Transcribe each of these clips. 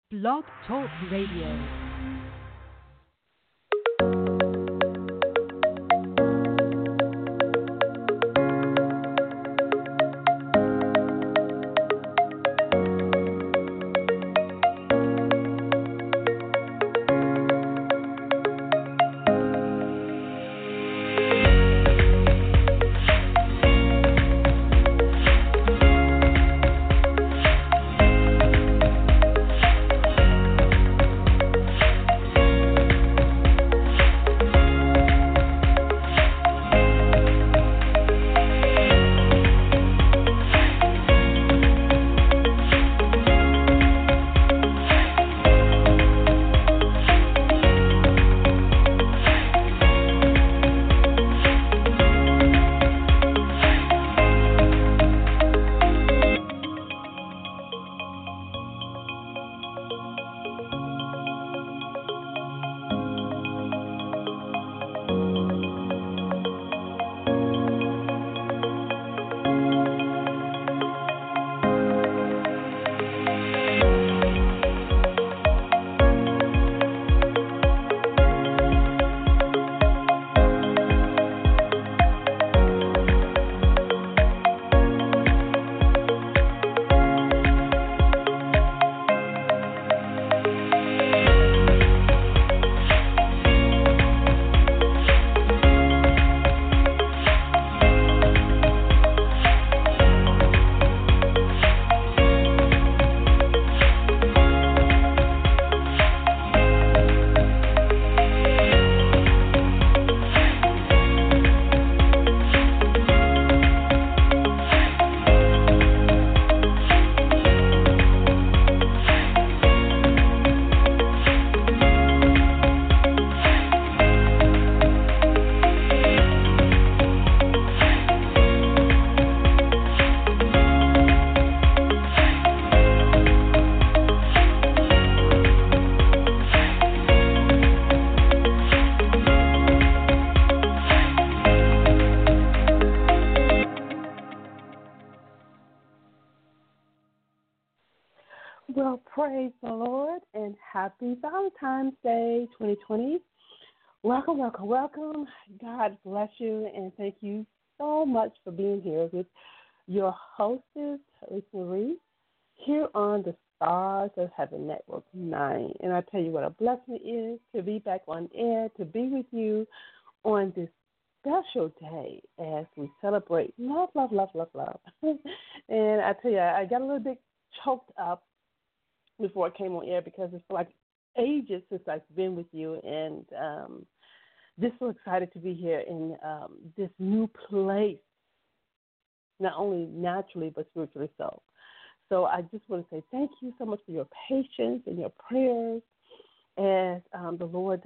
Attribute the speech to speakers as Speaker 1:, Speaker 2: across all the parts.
Speaker 1: Blog Talk Radio.
Speaker 2: Well, praise the Lord and happy Valentine's Day 2020. Welcome, welcome, welcome. God bless you and thank you so much for being here with your hostess, Lisa Marie, here on the Stars of Heaven Network 9. And I tell you what a blessing it is to be back on air, to be with you on this special day as we celebrate love, love, love, love, love. And I tell you, I got a little bit choked up before I came on air because it's like ages since I've been with you, and just so excited to be here in this new place, not only naturally but spiritually so. So I just want to say thank you so much for your patience and your prayers as the Lord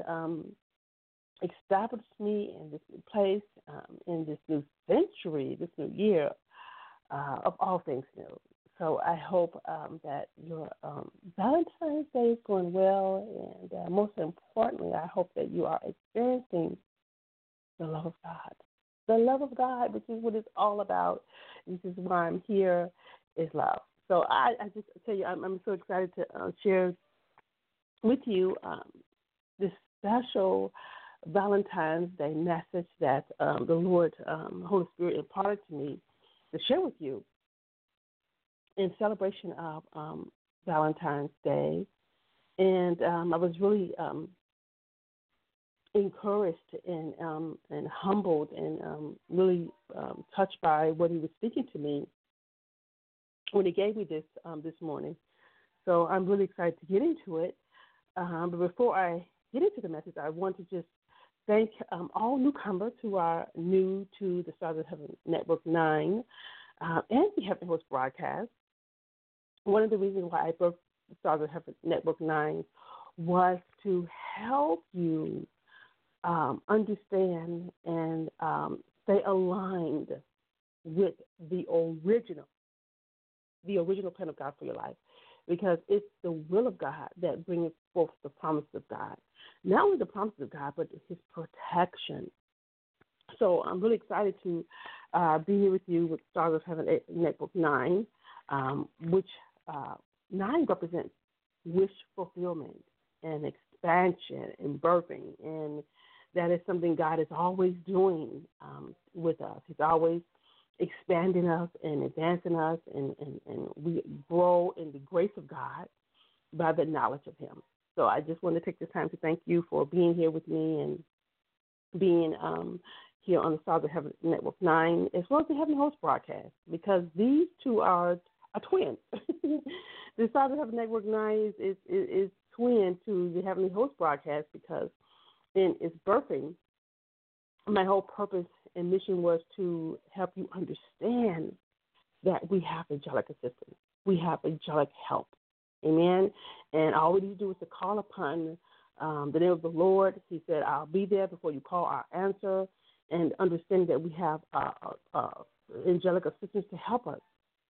Speaker 2: established me in this new place, in this new century, this new year of all things new. So I hope that your Valentine's Day is going well, and most importantly, I hope that you are experiencing the love of God. The love of God, which is what it's all about. This is why I'm here, is love. So I just tell you, I'm so excited to share with you this special Valentine's Day message that the Lord, Holy Spirit imparted to me to share with you in celebration of Valentine's Day. And I was really encouraged and humbled and really touched by what he was speaking to me when he gave me this this morning. So I'm really excited to get into it. But before I get into the message, I want to just thank all newcomers who are new to the Stars of Heaven Network 9 and the Heaven Host broadcast. One of the reasons why I broke the Stars of Heaven Network 9 was to help you understand and stay aligned with the original plan of God for your life, because it's the will of God that brings forth the promise of God. Not only the promise of God, but his protection. So I'm really excited to be here with you with Stars of Heaven Network 9, which 9 represents wish fulfillment and expansion and birthing. And that is something God is always doing with us. He's always expanding us and advancing us, and we grow in the grace of God by the knowledge of him. So I just want to take this time to thank you for being here with me and being here on the Stars of Heaven Network 9, as well as the Heavenly Host broadcast, because these two are twins. The Stars of Heaven Network 9 is twin to the Heavenly Host broadcast, because in its birthing, my whole purpose and mission was to help you understand that we have angelic assistance. We have angelic help. Amen. And all we need to do is to call upon the name of the Lord. He said, I'll be there before you call, our answer, and understand that we have angelic assistance to help us.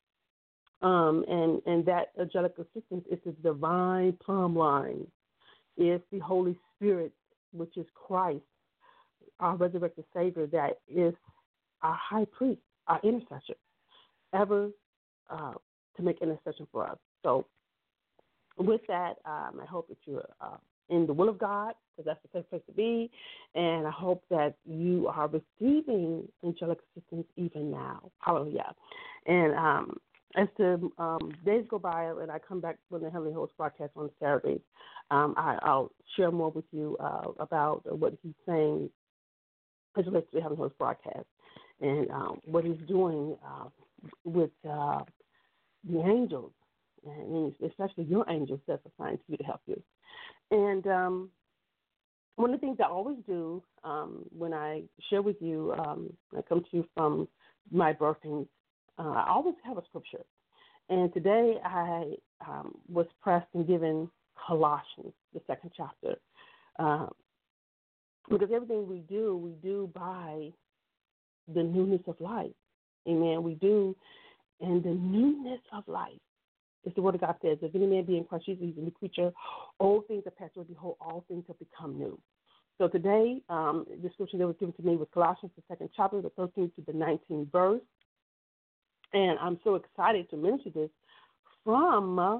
Speaker 2: And that angelic assistance is the divine plumb line. It's the Holy Spirit, which is Christ, our resurrected Savior, that is our high priest, our intercessor, ever to make intercession for us. So with that, I hope that you're in the will of God, because that's the safe place to be, and I hope that you are receiving angelic assistance even now. Hallelujah. And as the days go by and I come back with the Heavenly Host broadcast on Saturdays, I'll share more with you about what he's saying as relates to the Heavenly Host broadcast and what he's doing with the angels, and especially your angels that's assigned to you to help you. And one of the things I always do when I share with you, I come to you from my birthing, I always have a scripture. And today I was pressed and given Colossians, the 2nd chapter, because everything we do by the newness of life. Amen. We do in the newness of life. It's the word of God says, if any man be in Christ Jesus, he's a new creature. Old things are passed away, behold, all things have become new. So today, the scripture that was given to me was Colossians, the 2nd chapter, the 13th to the 19th verse. And I'm so excited to mention this from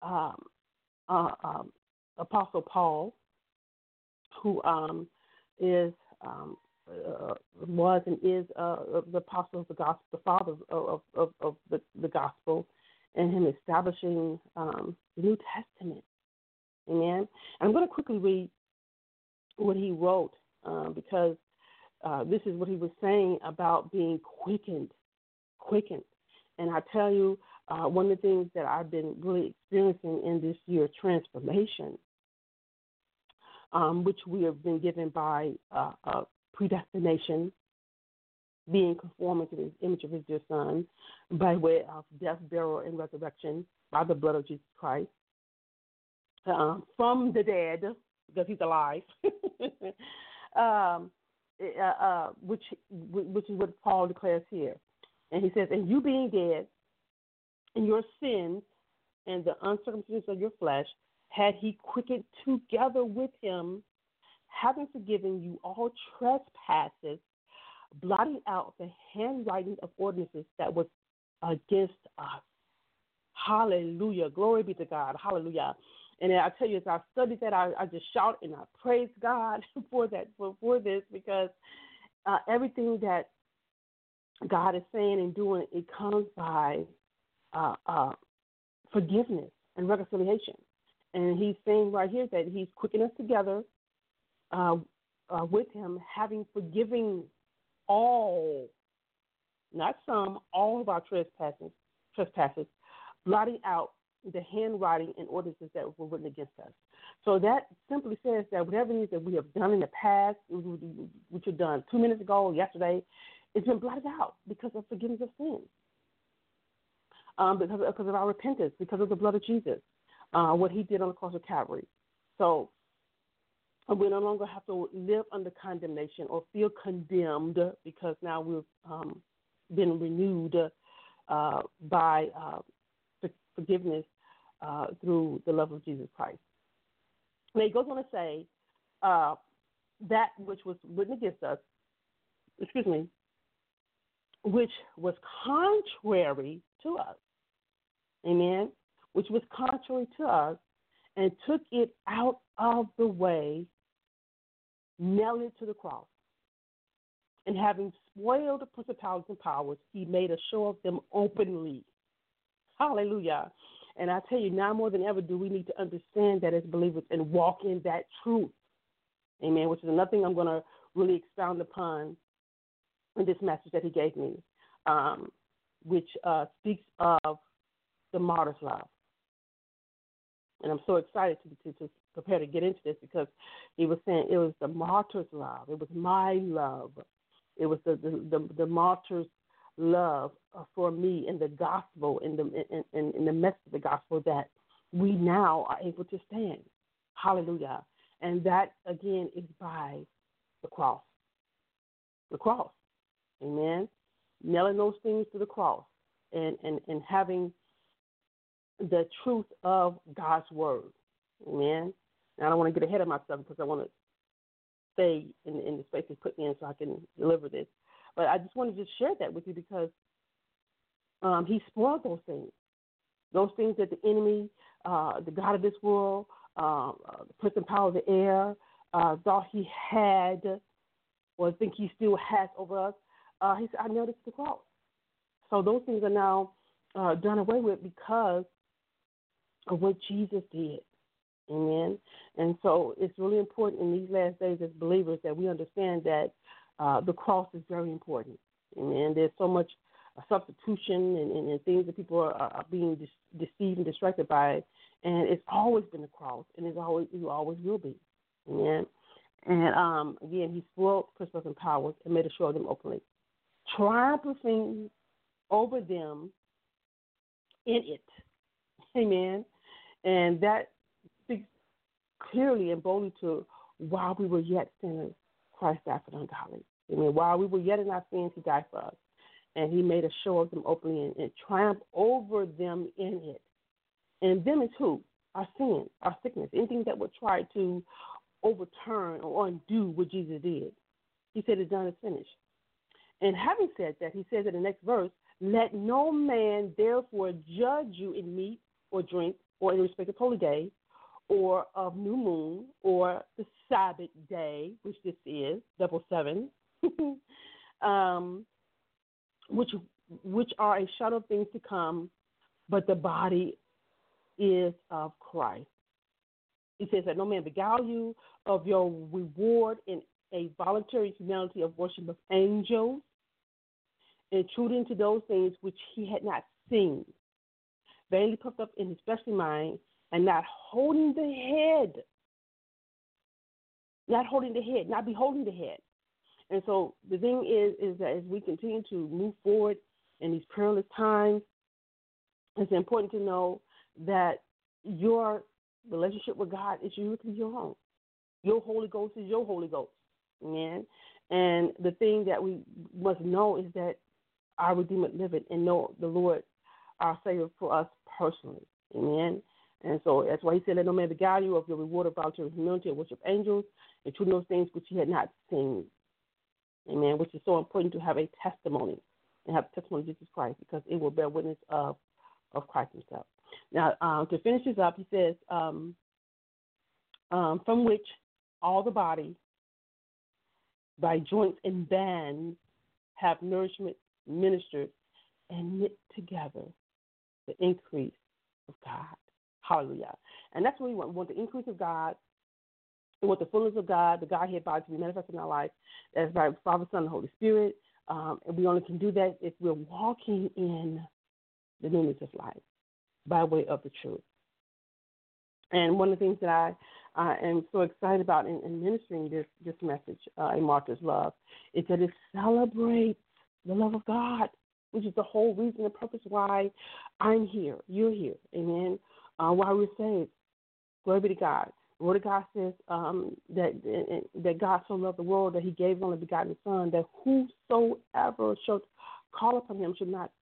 Speaker 2: Apostle Paul, who was and is the apostle of the gospel, the father of the gospel, and him establishing the New Testament. Amen. And I'm going to quickly read what he wrote because this is what he was saying about being quickened. And I tell you, one of the things that I've been really experiencing in this year, transformation, which we have been given by predestination, being conformed to the image of his dear Son, by way of death, burial, and resurrection by the blood of Jesus Christ, from the dead, because he's alive, which is what Paul declares here. And he says, and you being dead in your sins and the uncircumcision of your flesh, had he quickened together with him, having forgiven you all trespasses, blotting out the handwriting of ordinances that was against us. Hallelujah. Glory be to God. Hallelujah. And I tell you, as I studied that, I just shout and I praise God for this, because everything that God is saying and doing, it comes by forgiveness and reconciliation. And he's saying right here that he's quickening us together with him, having forgiven all, not some, all of our trespasses, blotting out the handwriting and ordinances that were written against us. So that simply says that whatever it is that we have done in the past, which you've done 2 minutes ago, yesterday, it's been blotted out because of forgiveness of sins, because of our repentance, because of the blood of Jesus, what he did on the cross of Calvary. So we no longer have to live under condemnation or feel condemned, because now we've been renewed by forgiveness through the love of Jesus Christ. And he goes on to say that which was written against us, which was contrary to us, amen, which was contrary to us, and took it out of the way, nailed it to the cross. And having spoiled the principalities and powers, he made a show of them openly. Hallelujah. And I tell you, now more than ever do we need to understand that as believers and walk in that truth. Amen, which is another thing I'm going to really expound upon in this message that he gave me, which speaks of the martyr's love. And I'm so excited to prepare to get into this because he was saying it was the martyr's love. It was my love. It was the martyr's love for me in the gospel, in the message of the gospel that we now are able to stand. Hallelujah. And that, again, is by the cross. The cross. Amen. Nailing those things to the cross and having the truth of God's word. Amen. Now, I don't want to get ahead of myself because I want to stay in the space He put me in so I can deliver this. But I just want to just share that with you because He spoiled those things that the enemy, the God of this world, the prince and power of the air, thought he had or think he still has over us. He said, I nailed it to the cross. So those things are now done away with because of what Jesus did. Amen. And so it's really important in these last days as believers that we understand that the cross is very important. Amen. There's so much substitution and things that people are being deceived and distracted by. And it's always been the cross, and it always will be. Amen. And again, He spoiled principles and powers and made a show of them openly, triumphing over them in it. Amen. And that speaks clearly and boldly to while we were yet sinners, Christ died for the ungodly. Amen. While we were yet in our sins, He died for us. And He made a show of them openly and triumphed over them in it. And them is who? Our sin, our sickness, anything that would try to overturn or undo what Jesus did. He said it's done, it's finished. And having said that, He says in the next verse, let no man therefore judge you in meat or drink or in respect of holy day or of new moon or the Sabbath day, which this is, double seven, which are a shadow of things to come, but the body is of Christ. He says that no man beguile you of your reward in a voluntary humility of worship of angels, intruding to those things which he had not seen, vainly puffed up in his fleshly mind, and not holding the head, not beholding the head. And so the thing is that as we continue to move forward in these perilous times, it's important to know that your relationship with God is uniquely your own. Your Holy Ghost is your Holy Ghost. Amen. And the thing that we must know is that our Redeemer liveth and know the Lord, our Savior, for us personally. Amen. And so that's why He said, let no man beguile you of your reward of voluntary humility and worship angels, and to those things which he had not seen. Amen. Which is so important to have a testimony and have the testimony of Jesus Christ because it will bear witness of Christ Himself. Now, to finish this up, he says, from which all the body, by joints and bands, have nourishment ministered and knit together the increase of God. Hallelujah. And that's what we want. We want the increase of God. We want the fullness of God, the Godhead body to be manifested in our life. That's by Father, Son, and Holy Spirit. And we only can do that if we're walking in the newness of life by way of the truth. And one of the things that I am so excited about in ministering this message, A Martyr's Love, is that it celebrates the love of God, which is the whole reason and purpose why I'm here, you're here, amen, why we're saved. Glory be to God. The Word of God says that God so loved the world that He gave His only begotten Son, that whosoever shall call upon Him should not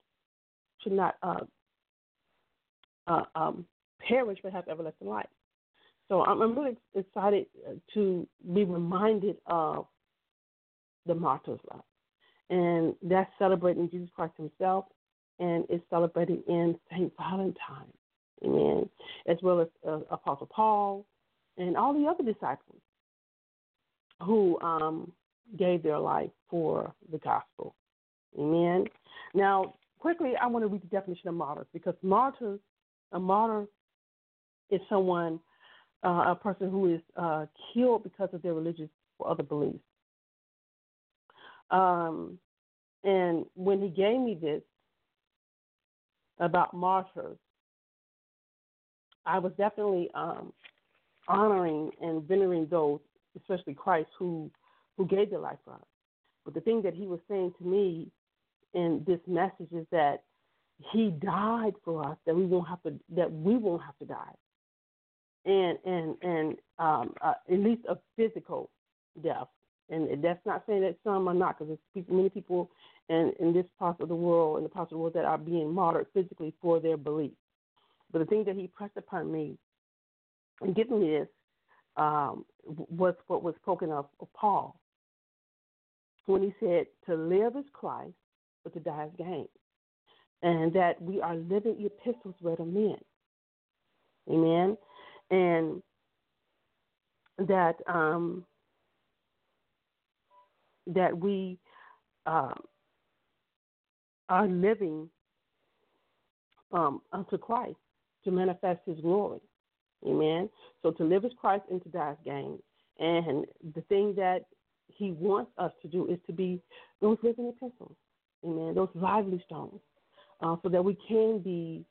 Speaker 2: perish but have everlasting life. So I'm really excited to be reminded of the martyr's love. And that's celebrating Jesus Christ Himself, and it's celebrating in St. Valentine. Amen. As well as Apostle Paul and all the other disciples who gave their life for the gospel. Amen. Now, quickly, I want to read the definition of martyrs, because a martyr is someone, a person who is killed because of their religious or other beliefs. And when he gave me this about martyrs, I was definitely honoring and venerating those, especially Christ, who gave their life for us. But the thing that he was saying to me in this message is that he died for us, that we won't have to die, and at least a physical death. And that's not saying that some are not, because there's many people in this part of the world, in the parts of the world, that are being martyred physically for their beliefs. But the thing that he pressed upon me and giving me this was what was spoken of Paul, when he said to live is Christ, but to die is gain. And that we are living epistles read of men. Amen. And that that we are living unto Christ to manifest his glory. Amen. So to live is Christ and to die is gain. And the thing that he wants us to do is to be those living epistles. Amen. Those lively stones. So that we can be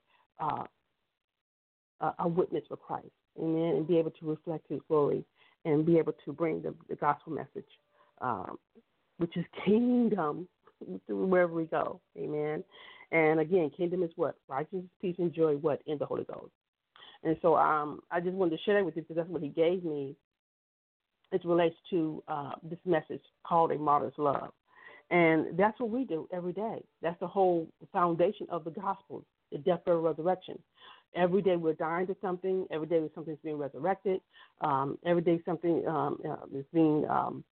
Speaker 2: a witness for Christ. Amen. And be able to reflect his glory and be able to bring the gospel message, which is kingdom, wherever we go. Amen. And again, kingdom is what? Righteousness, peace, and joy, what? In the Holy Ghost. And so I just wanted to share that with you, because that's what he gave me. It relates to this message called A Martyr's Love. And that's what we do every day. That's the whole foundation of the gospel, the death, burial, resurrection. Every day we're dying to something. Every day something's being resurrected. Every day something is being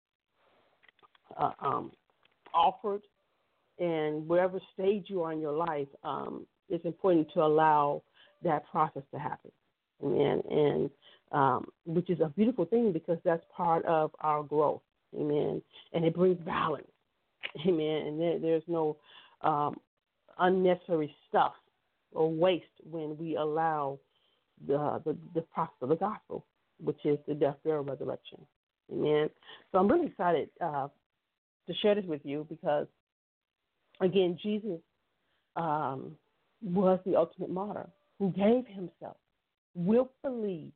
Speaker 2: offered. And wherever stage you are in your life, it's important to allow that process to happen. Amen. And which is a beautiful thing, because that's part of our growth. Amen. And it brings balance. Amen. And there's no unnecessary stuff or waste when we allow the process of the gospel, which is the death, burial, resurrection. Amen. So I'm really excited to share this with you, because, again, Jesus was the ultimate martyr who gave himself willfully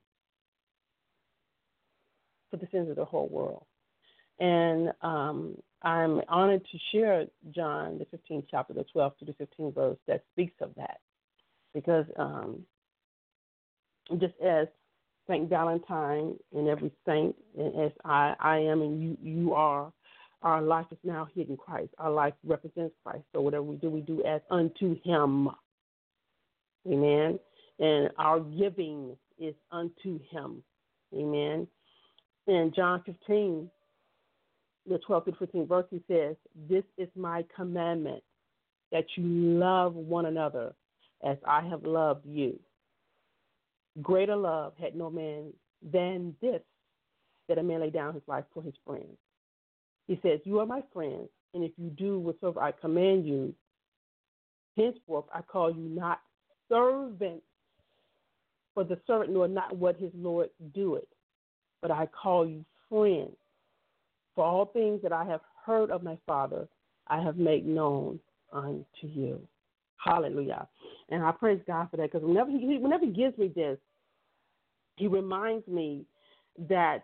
Speaker 2: for the sins of the whole world. And I'm honored to share John, the 15th chapter, the 12th to the 15th verse that speaks of that. Because just as St. Valentine and every saint, and as I am and you are, our life is now hidden in Christ. Our life represents Christ. So whatever we do as unto him. Amen. And our giving is unto him. Amen. In John 15, the 12th to 15th verse, he says, "This is my commandment, that you love one another as I have loved you. Greater love had no man than this, that a man lay down his life for his friends." He says, "You are my friends, and if you do whatsoever I command you, henceforth I call you not servants, for the servant knoweth not what his Lord doeth, but I call you friends. For all things that I have heard of my Father, I have made known unto you." Hallelujah. And I praise God for that, because whenever he gives me this, he reminds me that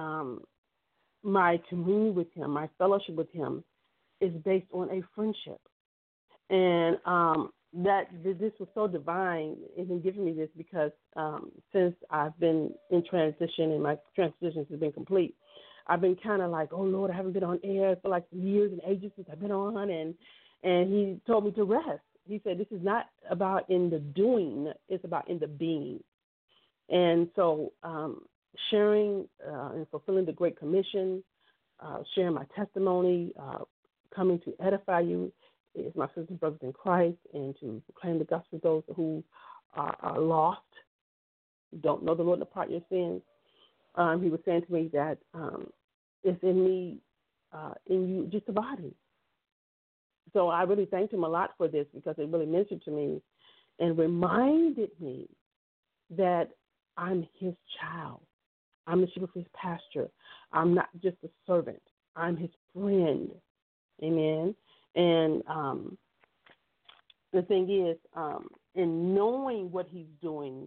Speaker 2: my communion with him, my fellowship with him, is based on a friendship. And that this was so divine in giving me this, because since I've been in transition and my transition has been complete, I've been kind of like, oh, Lord, I haven't been on air for like years and ages since I've been on. And he told me to rest. He said, this is not about in the doing, it's about in the being. And so sharing and fulfilling the Great Commission, sharing my testimony, coming to edify you is my sisters and brothers in Christ, and to proclaim the gospel to those who are lost, don't know the Lord and depart your sins. He was saying to me that it's in me, in you, just a body. So I really thanked him a lot for this because it really ministered to me and reminded me that I'm his child. I'm the sheep of his pasture. I'm not just a servant. I'm his friend. Amen. And the thing is, in knowing what he's doing,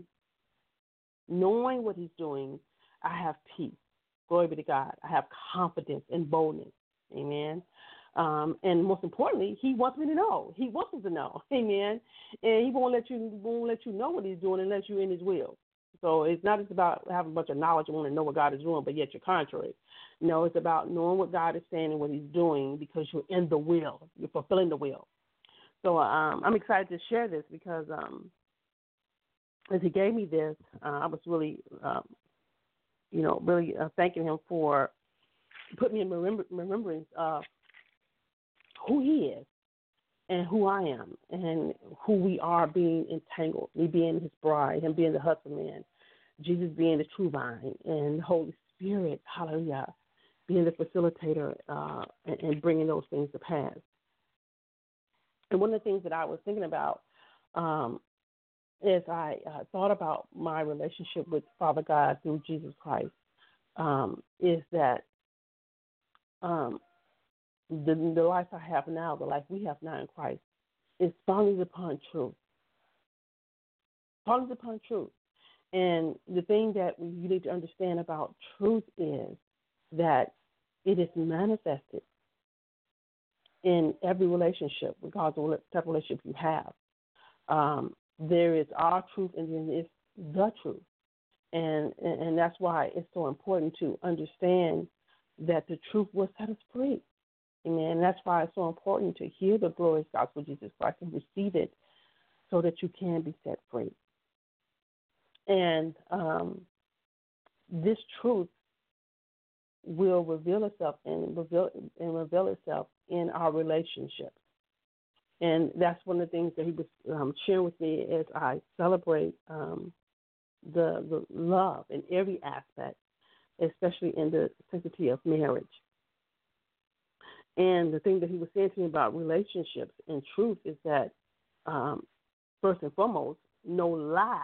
Speaker 2: I have peace. Glory be to God. I have confidence and boldness. Amen. And most importantly, he wants me to know. He wants us to know. Amen. And he won't let you know what he's doing unless you're in his will. So it's not just about having a bunch of knowledge and wanting to know what God is doing, but yet you're contrary. No, it's about knowing what God is saying and what he's doing because you're in the will. You're fulfilling the will. So I'm excited to share this because as he gave me this, I was really, thanking him for putting me in remembrance of who he is and who I am and who we are being entangled, me being his bride, him being the husbandman, Jesus being the true vine, and the Holy Spirit, hallelujah, being the facilitator and bringing those things to pass. And one of the things that I was thinking about as I thought about my relationship with Father God through Jesus Christ is that the life I have now, the life we have now in Christ, is founded upon truth. Founded upon truth. And the thing that you need to understand about truth is that it is manifested in every relationship, regardless of what type of relationship you have. There is our truth and then there's the truth. And that's why it's so important to understand that the truth will set us free. Amen. And that's why it's so important to hear the glorious gospel of Jesus Christ and receive it so that you can be set free. And this truth will reveal itself and reveal itself in our relationships. And that's one of the things that he was sharing with me as I celebrate the love in every aspect, especially in the sanctity of marriage. And the thing that he was saying to me about relationships and truth is that, first and foremost, no lie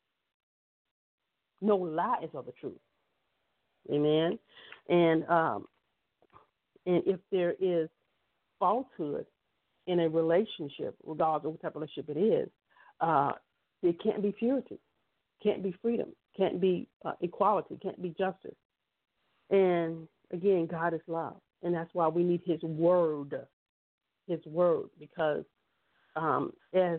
Speaker 2: is of the truth. Amen. And if there is falsehood in a relationship, regardless of what type of relationship it is, it can't be purity, can't be freedom, can't be equality, can't be justice. And again, God is love. And that's why we need his word, because as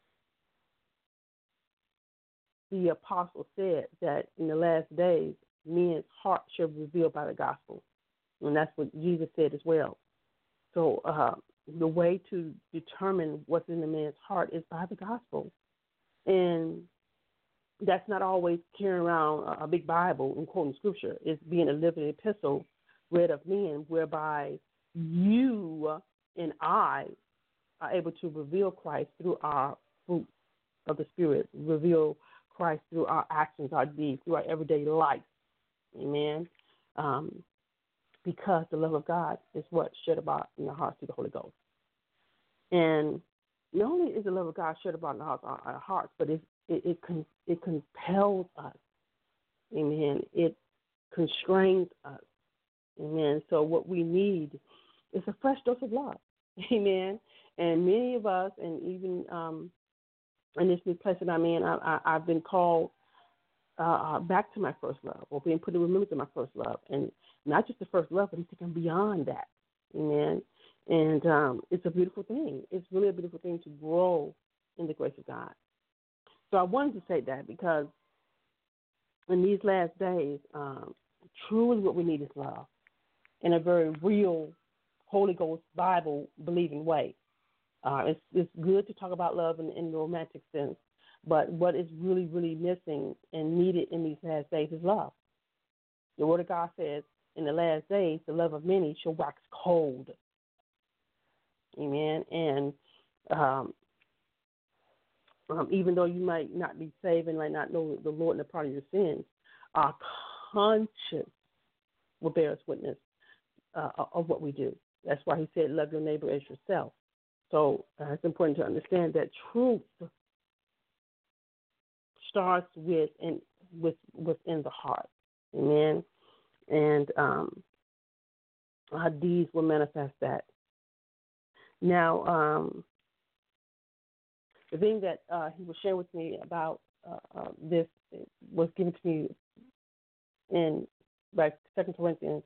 Speaker 2: the apostle said, that in the last days, men's hearts shall be revealed by the gospel. And that's what Jesus said as well. So the way to determine what's in the man's heart is by the gospel. And that's not always carrying around a big Bible and quoting scripture. It's being a living epistle read of men, whereby you and I are able to reveal Christ through our fruit of the Spirit, reveal Christ through our actions, our deeds, through our everyday life. Amen. Because the love of God is what shed abroad in the hearts through the Holy Ghost. And not only is the love of God shed abroad in our hearts, but it compels us. Amen. It constrains us. Amen. So what we need is a fresh dose of love. Amen. And many of us, and even in this new place that I'm in, I've been called back to my first love, or being put in remembrance of my first love. And not just the first love, but he's taken beyond that. Amen. And it's a beautiful thing. It's really a beautiful thing to grow in the grace of God. So I wanted to say that because in these last days, truly what we need is love in a very real Holy Ghost Bible believing way. It's good to talk about love in the romantic sense, but what is really, really missing and needed in these last days is love. The Word of God says, in the last days, the love of many shall wax cold. Amen. And even though you might not be saved and might not know the Lord and the pardon of your sins, our conscience will bear us witness of what we do. That's why he said, love your neighbor as yourself. So it's important to understand that truth starts within the heart. Amen. And our deeds will manifest that. Now, the thing that he was sharing with me about this was given to me in 2 Corinthians,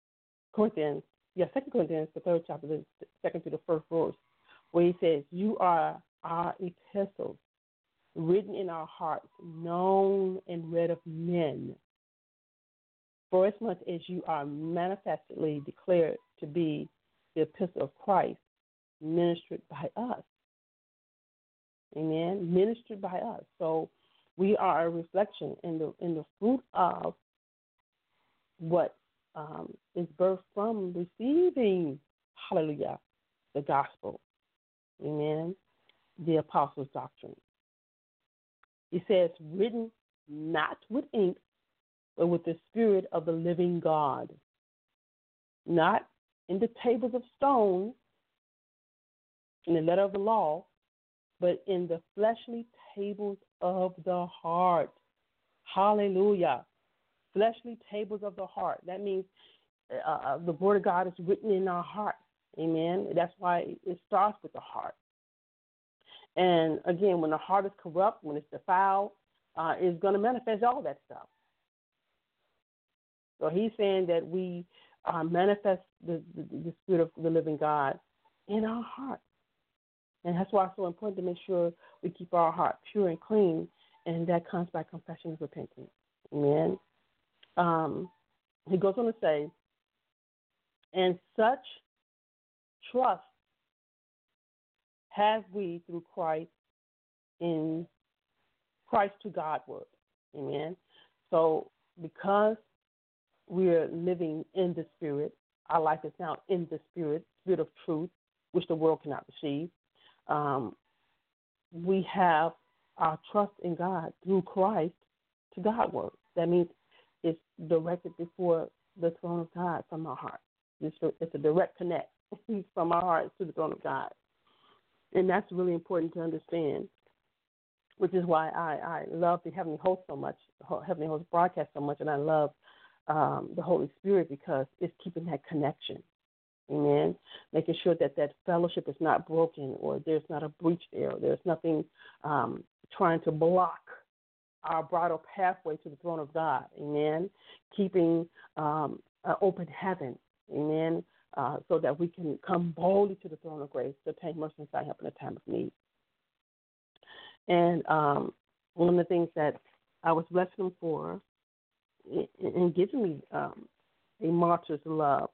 Speaker 2: the third chapter, the second to the first verse, where he says, you are our epistles, written in our hearts, known and read of men, for as much as you are manifestly declared to be the epistle of Christ, ministered by us. Amen. Ministered by us. So we are a reflection in the fruit of what is birthed from receiving, hallelujah, the gospel. Amen. The apostles' doctrine. He says, written not with ink, but with the Spirit of the living God, not in the tables of stone, in the letter of the law, but in the fleshly tables of the heart. Hallelujah. Fleshly tables of the heart. That means the word of God is written in our heart. Amen. That's why it starts with the heart. And again, when the heart is corrupt, when it's defiled, it's going to manifest all that stuff. So he's saying that we manifest the Spirit of the living God in our heart. And that's why it's so important to make sure we keep our heart pure and clean, and that comes by confession and repentance. Amen. He goes on to say, and such trust have we through Christ in Christ to Godward. Amen. So because we're living in the Spirit, our life is now in the Spirit of truth, which the world cannot receive. We have our trust in God through Christ to Godward. That means it's directed before the throne of God from our heart. It's a direct connect from our hearts to the throne of God. And that's really important to understand, which is why I love the Heavenly Host so much, the Heavenly Host broadcast so much, and I love the Holy Spirit because it's keeping that connection. Amen. Making sure that fellowship is not broken or there's not a breach there. There's nothing trying to block our bridal pathway to the throne of God. Amen. Keeping an open heaven. Amen. So that we can come boldly to the throne of grace to obtain mercy and find help in a time of need. And one of the things that I was blessing him for in giving me a martyr's love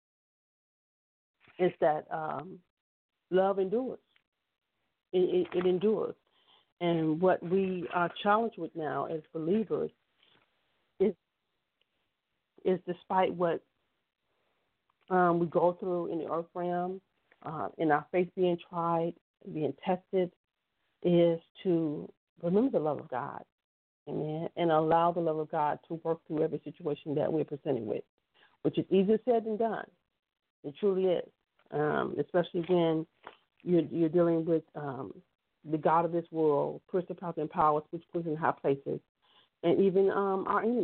Speaker 2: is that love endures. It endures. And what we are challenged with now as believers is despite what we go through in the earth realm, in our faith being tried, being tested, is to remember the love of God, amen, and allow the love of God to work through every situation that we're presented with, which is easier said than done. It truly is, especially when you're dealing with the God of this world, principalities and powers, which puts in high places, and even our enemies,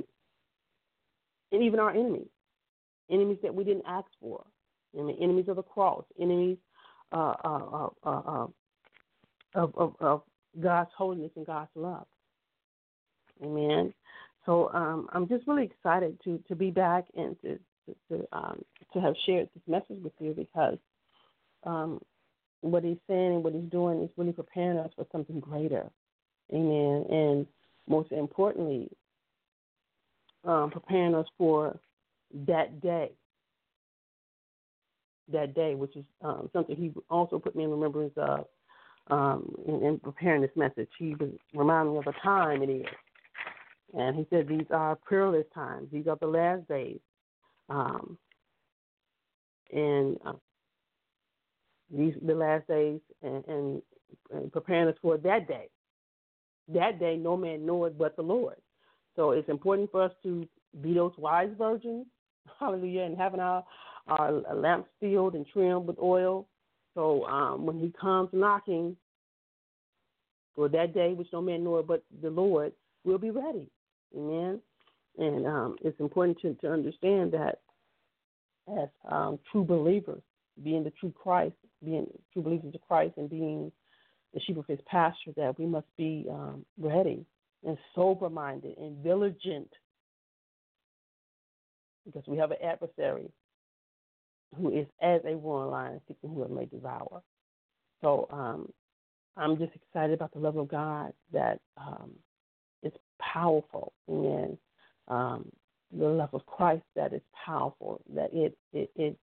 Speaker 2: enemies that we didn't ask for, enemies of the cross, enemies of God's holiness and God's love. Amen. So I'm just really excited to be back and to have shared this message with you because what he's saying and what he's doing is really preparing us for something greater. Amen. And most importantly, preparing us for that day, which is something he also put me in remembrance of in preparing this message. He was reminding me of the time it is. And he said these are perilous times. These are the last days. These are the last days and preparing us for that day, that day no man knoweth but the Lord. So it's important for us to be those wise virgins, hallelujah, and having our lamps filled and trimmed with oil. So when he comes knocking for that day, which no man knoweth but the Lord, we'll be ready. Amen. And it's important to understand that as true believers, being the true Christ, being true believers of Christ and being the sheep of his pasture, that we must be ready and sober-minded and vigilant, because we have an adversary who is as a roaring lion seeking who it may devour. So I'm just excited about the love of God that is powerful, and the love of Christ that is powerful, that it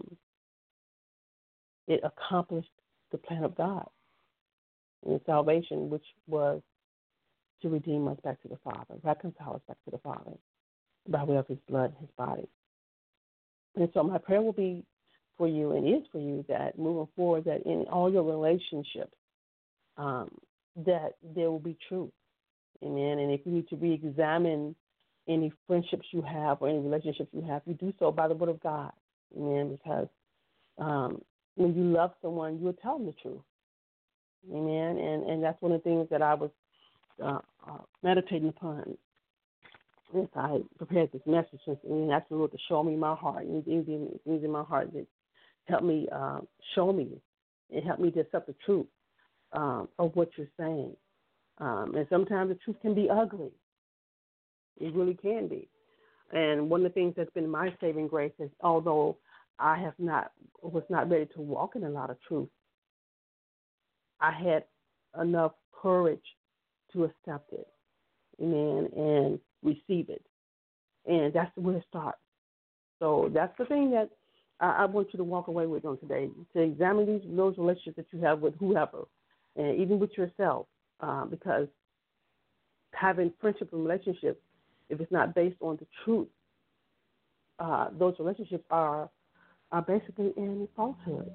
Speaker 2: accomplished the plan of God in salvation, which was to redeem us back to the Father, reconcile us back to the Father by way of his blood and his body. And so my prayer will be for you, and is for you, that moving forward, that in all your relationships, that there will be truth. Amen. And if you need to re-examine any friendships you have or any relationships you have, you do so by the word of God. Amen. Because when you love someone, you will tell them the truth. Amen. And that's one of the things that I was meditating upon as I prepared this message, and asked the Lord to show me my heart, and things in my heart that help me show me. It helped me to accept the truth of what you're saying. And sometimes the truth can be ugly. It really can be. And one of the things that's been my saving grace is, although I was not ready to walk in a lot of truth, I had enough courage to accept it, amen, and receive it. And that's where it starts. So that's the thing that I want you to walk away with on today, to examine those relationships that you have with whoever, and even with yourself, because having friendship and relationships, if it's not based on the truth, those relationships are basically in falsehood.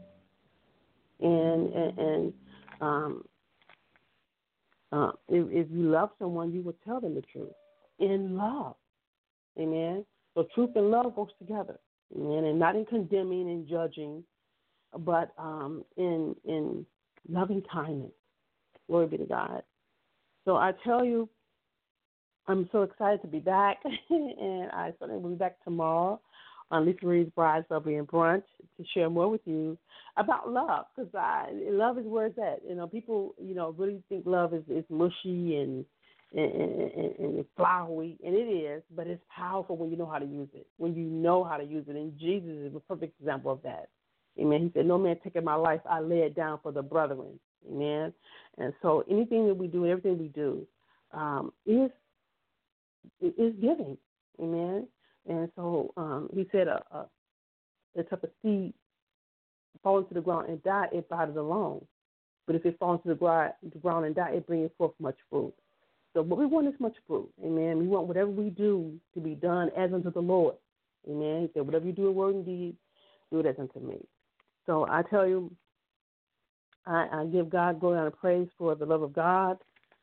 Speaker 2: And if you love someone, you will tell them the truth in love. Amen. So truth and love goes together. Amen. And not in condemning and judging, but in loving kindness. Glory be to God. So I tell you, I'm so excited to be back, and I certainly will be back tomorrow on Lisa Marie's Brides, Lovely, and Brunch to share more with you about love, because love is where it's at. People, really think love is mushy and flowery, and it is, but it's powerful when you know how to use it, and Jesus is a perfect example of that. Amen. He said, no man taking my life, I lay it down for the brethren. Amen. And so anything that we do, everything we do, is giving. Amen. And so he said the type of seed falls to the ground and die, it abideth alone. But if it falls to the ground and die, it bringeth forth much fruit. So what we want is much fruit. Amen. We want whatever we do to be done as unto the Lord. Amen. He said, whatever you do in word and deed, do it as unto me. So I tell you, I give God glory and praise for the love of God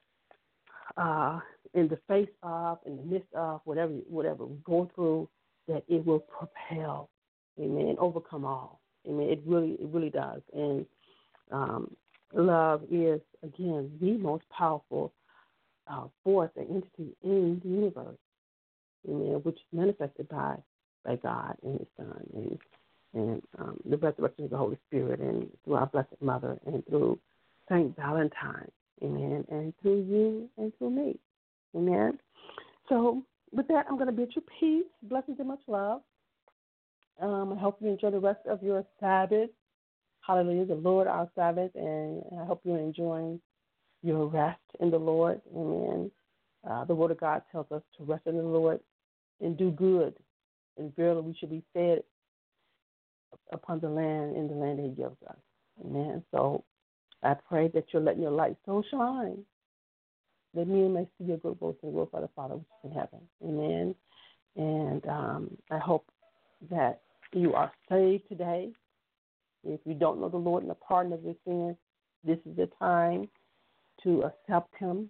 Speaker 2: in the face of, in the midst of, whatever we go through, that it will propel, amen, and overcome all. Amen. It really does. And love is, again, the most powerful force and entity in the universe, amen, which is manifested by God and his Son, and the resurrection of the Holy Spirit, and through our Blessed Mother, and through Saint Valentine, amen, and through you and through me, amen. So with that, I'm going to bid you peace, blessings, and much love. I hope you enjoy the rest of your Sabbath. Hallelujah, the Lord our Sabbath, and I hope you're enjoying your rest in the Lord, amen. The Word of God tells us to rest in the Lord and do good, and verily we should be fed upon the land, in the land that he gives us. Amen. So I pray that you're letting your light so shine that men may see your good works and glorify the Father which is in heaven. Amen. And I hope that you are saved today. If you don't know the Lord and the pardon of your sins, this is the time to accept him,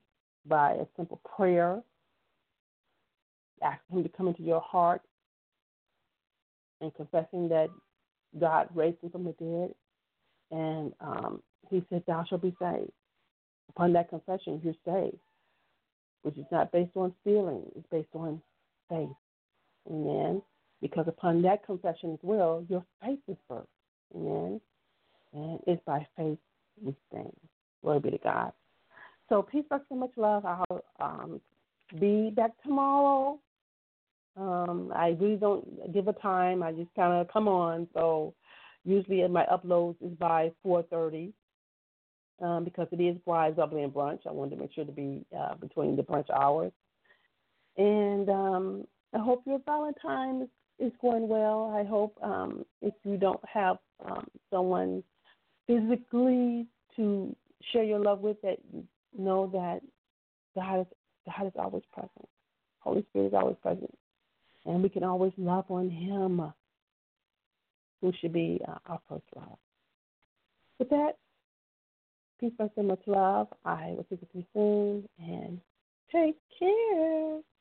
Speaker 2: by a simple prayer, asking Him to come into your heart and confessing that God raised Him from the dead. And He said, thou shalt be saved. Upon that confession, you're saved, which is not based on feeling. It's based on faith. Amen. Because upon that confession as well, your faith is birthed. Amen. And it's by faith we stand. Glory be to God. So peace, love, so much love. I'll be back tomorrow. I really don't give a time. I just kind of come on. So usually my uploads is by 4:30 because it is Bride's Bubbly and Brunch. I wanted to make sure to be between the brunch hours. And I hope your Valentine is going well. I hope if you don't have someone physically to share your love with, that you know that God is always present. Holy Spirit is always present. And we can always love on Him, who should be our first love. With that, peace, and so much love. I will see you soon, and take care.